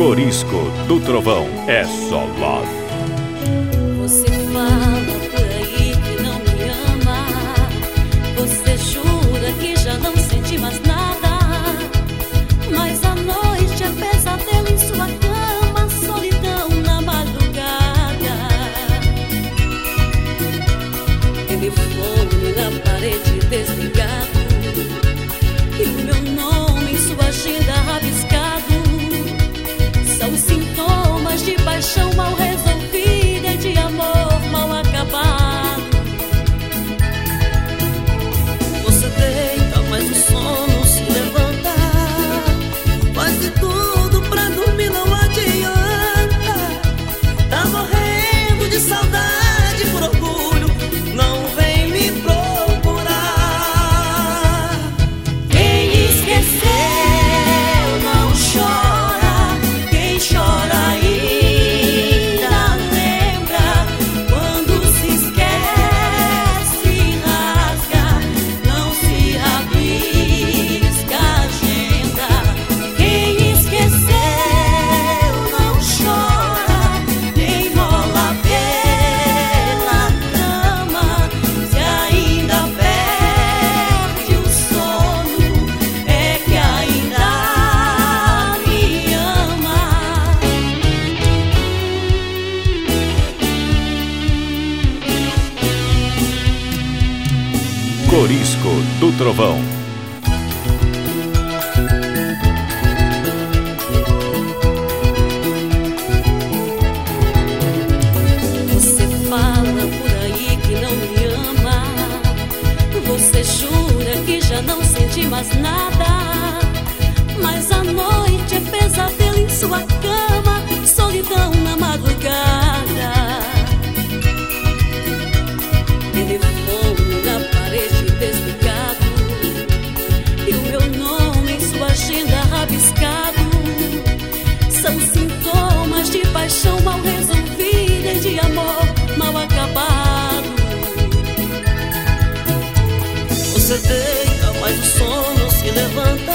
Corisco do Trovão é só love. Você fala por aí que não me ama. Você jura que já não sente mais nada. Mas a noite é pesadelo em sua cama, solidão na madrugada. Telefone na parede desligado e o meu nome em sua agenda rabiscado. São sintomas de paixão mal resolvida e de amor mal acabado. Você deita, mas o sono se levanta. Faz de tudo pra dormir, não adianta. Tá morrendo de saudade, por orgulho não vem me procurar. Quem esqueceu não chora, quem chora ainda lembra. Quando se esquece, rasga, não se rabisca a agenda. Quem esqueceu não chora, nem rola pela cama. Se ainda perde o sono, é que ainda me ama. Corisco do Trovão. Você fala por aí que não me ama. Você jura que já não sente mais nada. Mas a noite é pesadelo em sua cama, solidão na madrugada. Telefone na parede desligado e o meu nome em sua agenda rabiscado. São sintomas de paixão mal resolvida e de amor mal acabado. Você deita, mas o sono se levanta.